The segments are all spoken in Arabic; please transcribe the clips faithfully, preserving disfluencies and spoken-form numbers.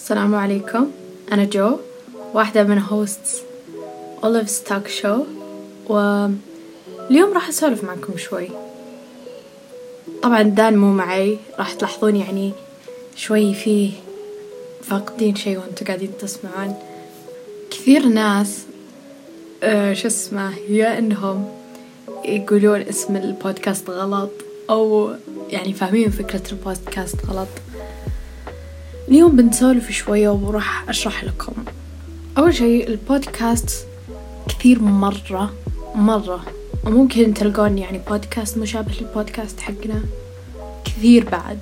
السلام عليكم، أنا جو، واحدة من هوستس أوليفز توك شو، واليوم راح أسولف معكم شوي. طبعا دان مو معي، راح تلاحظون يعني شوي فيه فاقدين شي وانتوا قاعدين تسمعون. كثير ناس آه شو اسمه يا إنهم يقولون اسم البودكاست غلط أو يعني فاهمين فكرة البودكاست غلط. اليوم بنسولف شوية وراح أشرح لكم. أول شيء البودكاست كثير مرة مرة وممكن تلقون يعني بودكاست مشابه للبودكاست حقنا كثير بعد.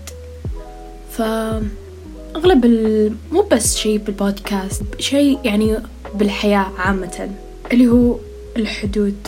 فأغلب ال... مو بس شيء بالبودكاست، شيء يعني بالحياة عامة اللي هو الحدود.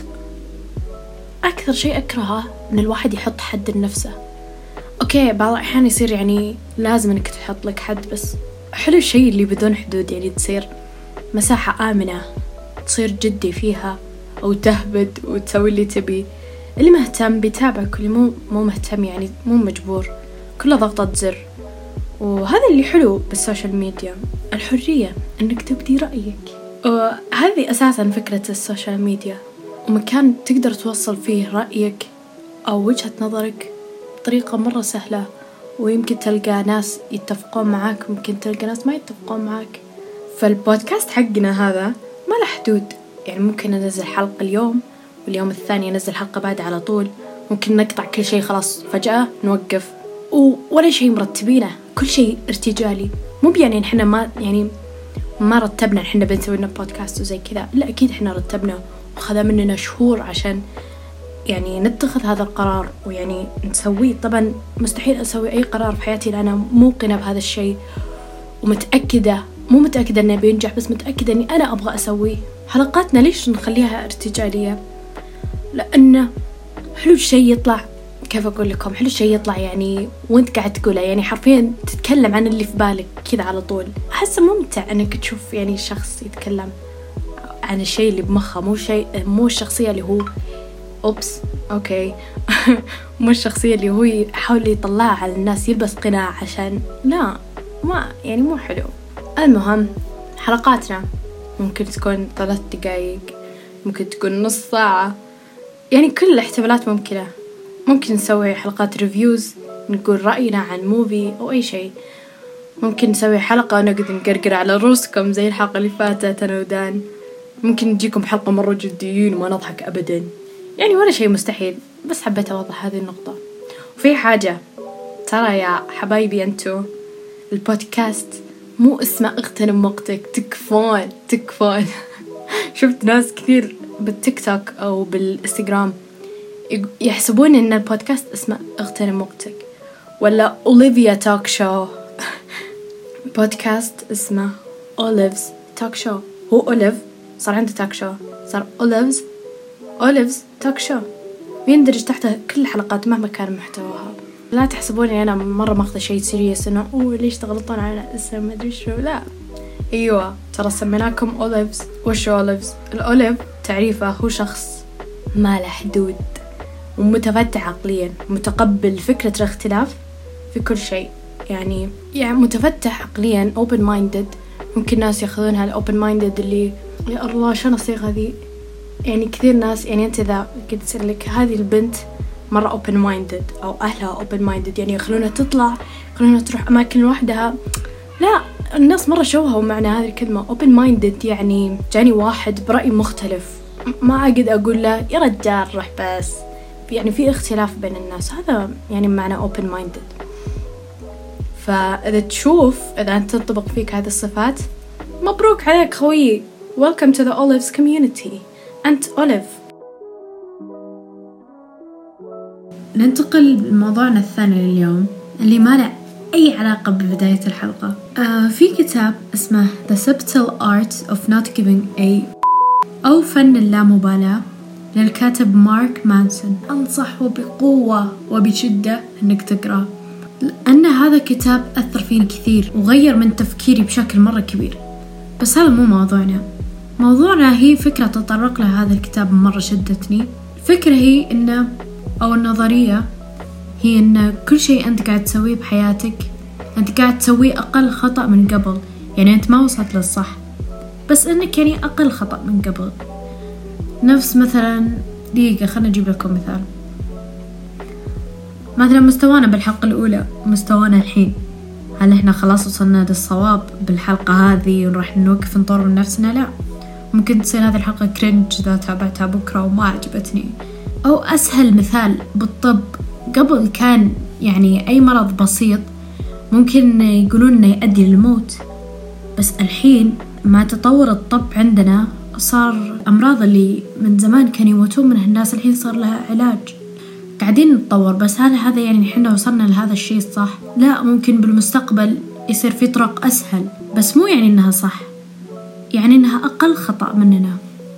أكثر شيء أكرهه إن الواحد يحط حد لنفسه. أوكي بعض الأحيان يصير يعني لازم إنك تحط لك حد، بس حلو الشيء اللي بدون حدود، يعني تصير مساحة آمنة، تصير جدي فيها أو تهبد وتسوي اللي تبي. اللي مهتم بيتابعك، واللي مو مو مهتم يعني مو مجبور، كله ضغطة زر. وهذا اللي حلو بالسوشيال ميديا، الحرية إنك تبدي رأيك. وهذه أساسا فكرة السوشيال ميديا، ومكان تقدر توصل فيه رأيك أو وجهة نظرك بطريقة مرة سهلة. ويمكن تلقى ناس يتفقون معاك، ممكن تلقى ناس ما يتفقون معاك. فالبودكاست حقنا هذا ما له حدود، يعني ممكن ننزل حلقة اليوم واليوم الثاني ننزل حلقة بعد على طول. ممكن نقطع كل شيء، خلاص فجأة نوقف ولا شيء مرتبينه، كل شيء ارتجالي. مو يعني نحنا ما يعني ما رتبنا نحنا بنسوي لنا بودكاست وزي كذا، لا أكيد إحنا رتبنا وخذ مننا شهور عشان يعني نتخذ هذا القرار ويعني نسويه. طبعا مستحيل أسوي أي قرار في حياتي لأنا موقنة بهذا الشيء ومتأكدة، مو متأكدة إنه بينجح، بس متأكدة إني أنا أبغى أسويه. حلقاتنا ليش نخليها ارتجالية؟ لأنه حلو الشيء يطلع، كيف أقول لكم، حلو الشيء يطلع يعني وانت قاعد تقوله، يعني حرفيا تتكلم عن اللي في بالك كذا على طول. أحس ممتع إنك تشوف يعني شخص يتكلم عن الشيء اللي بمخه، مو شيء مو الشخصية اللي هو أوبس أوكي مو الشخصية اللي هو يحاول يطلعها على الناس، يلبس قناع عشان لا ما يعني مو حلو. المهم حلقاتنا ممكن تكون ثلاث دقايق، ممكن تكون نص ساعة، يعني كل الاحتمالات ممكنة. ممكن نسوي حلقات ريفيوز، نقول رأينا عن موفي أو أي شيء. ممكن نسوي حلقة ونقعد نقرقر على روسكم زي الحلقة اللي فاتت أنا ودان. ممكن نجيكم حلقة مرة جديين وما نضحك أبدا، يعني ولا شيء مستحيل، بس حبيت أوضح هذه النقطة. وفي حاجة ترى يا حبايبي أنتو، البودكاست مو اسمه اغتنم وقتك، تكفون تكفون شفت ناس كثير بالتيك توك أو بالإنستغرام يحسبون إن البودكاست اسمه اغتنم وقتك ولا أوليفيا توك شو. بودكاست اسمه أوليفز توك شو، هو أوليف صار عنده توك شو، صار أوليفز أوليفز توك شو، يندرج تحته كل الحلقات مهما كان محتواها. لا تحسبوني أنا مرة ماخذة شيء سيريس إنه أوه ليش تغلطون على اسم ما أدري شو، لا أيوة ترى سميناكم أوليفز. وش أوليفز؟ الأوليف تعريفه هو شخص ما له حدود ومتفتح عقليا، متقبل فكرة الاختلاف في كل شيء، يعني يعني متفتح عقليا open minded. ممكن ناس يأخذونها ال open minded اللي يا الله شنو الصيغة ذي، يعني كثير ناس يعني أنت إذا قلت تسألك هذه البنت مرة open minded أو أهلها open minded، يعني يخلونها تطلع، يخلونها تروح أماكن لوحدها. لا الناس مرة شوهوا معنى هذه الكلمة open minded، يعني جاني واحد برأي مختلف ما أقدر أقول له يا رجال روح، بس يعني في اختلاف بين الناس، هذا يعني معنى open minded. فإذا تشوف إذا أنت تطبق فيك هذه الصفات مبروك عليك خوي، welcome to the Olives community، أنت أوليف. ننتقل لموضوعنا الثاني اليوم اللي ما له أي علاقة ببداية الحلقة. آه في كتاب اسمه The Subtle Art of Not Giving a أو فن اللامبالاة للكاتب مارك مانسون. أنصح وبقوة وبشدة أنك تقرأ، لأن هذا كتاب أثر فيني كثير وغير من تفكيري بشكل مرة كبير. بس هذا مو موضوعنا. موضوعنا هي فكرة تطرق لها هذا الكتاب مرة شدتني. الفكرة هي إنه أو النظرية هي إن كل شيء أنت قاعد تسويه بحياتك أنت قاعد تسويه أقل خطأ من قبل. يعني أنت ما وصلت للصح، بس إنك يعني أقل خطأ من قبل. نفس مثلا دقيقة خلنا نجيب لكم مثال، مثلا مستوانا بالحلقة الأولى ومستوانا الحين، هل إحنا خلاص وصلنا للصواب بالحلقة هذه ونروح نوقف نطور من نفسنا؟ لا، ممكن تصير هذه الحلقة كرنج إذا تابعتها بكرة وما عجبتني. أو أسهل مثال بالطب، قبل كان يعني أي مرض بسيط ممكن يقولون إنه يؤدي للموت، بس الحين مع تطور الطب عندنا صار أمراض اللي من زمان كانوا يموتون منها الناس الحين صار لها علاج. قاعدين نتطور، بس هل هذا يعني إحنا وصلنا لهذا الشيء الصح؟ لا، ممكن بالمستقبل يصير في طرق أسهل، بس مو يعني إنها صح، يعني إنها أقل خطأ مننا.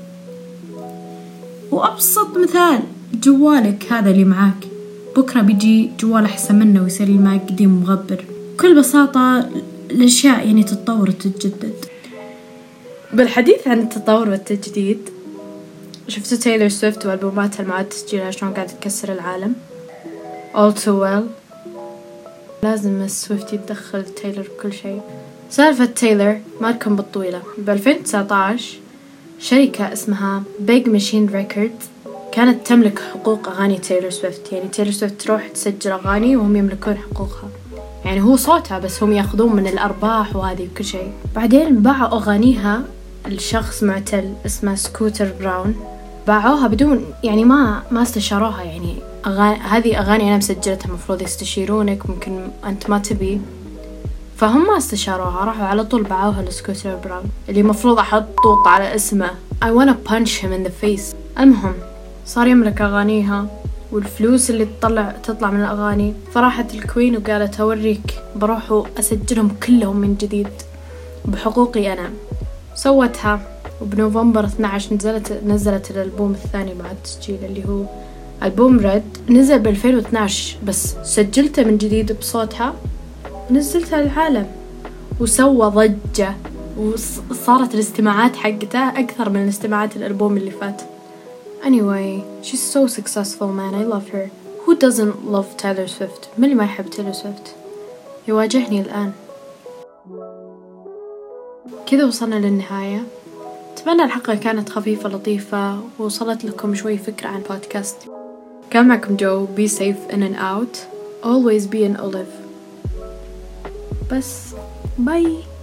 وأبسط مثال جوالك هذا اللي معاك، بكرة بيجي جوال أحسن منه ويصير اللي معك قديم مغبر. بكل بساطة الأشياء يعني تتطور وتتجدد. بالحديث عن التطور والتجديد، شفتوا تايلور سويفت وألبوماتها المعاد تسجيلها شلون قاعدة تكسر العالم؟ All too well. لازم السويفت يتدخل تايلور بكل شيء. سالفة تايلور ما تكون بالطويلة. بألفين وتسعة عشر شركة اسمها Big Machine Records كانت تملك حقوق أغاني تايلور سويفت. يعني تايلور سويفت تروح تسجل أغاني وهم يملكون حقوقها، يعني هو صوتها بس هم يأخذون من الأرباح وهذه وكل شيء. بعدين باعوا أغانيها لشخص معتل اسمه سكوتر براون، باعوها بدون يعني ما ما استشاروها. يعني أغاني هذه أغاني أنا مسجلتها، مفروض يستشيرونك، ممكن أنت ما تبي، فهم ما استشاروها، راحوا على طول باعوها لسكوتر براون اللي مفروض أحط طوط على اسمه I wanna punch him in the face. المهم صار يملك أغانيها والفلوس اللي تطلع تطلع من الأغاني، فراحت الكوين وقالت أوريك بروح أسجلهم كلهم من جديد بحقوقي أنا. سوتها، وبنوفمبر اثنا عشر نزلت نزلت الألبوم الثاني مع التسجيل اللي هو ألبوم ريد، نزل بألفين واثنا عشر، بس سجلته من جديد بصوتها نزلتها للعالم وسوى ضجة، وصارت الاستماعات حقتها أكثر من الاستماعات الألبوم اللي فات. Anyway, she's so successful, man. I love her. Who doesn't love Taylor Swift? من اللي ما يحب Taylor Swift؟ يواجهني الآن. كذا وصلنا للنهاية. أتمنى الحلقة كانت خفيفة لطيفة ووصلت لكم شوي فكرة عن بودكاست. كان معكم جو. Be safe in and out. Always be an olive. بس باي.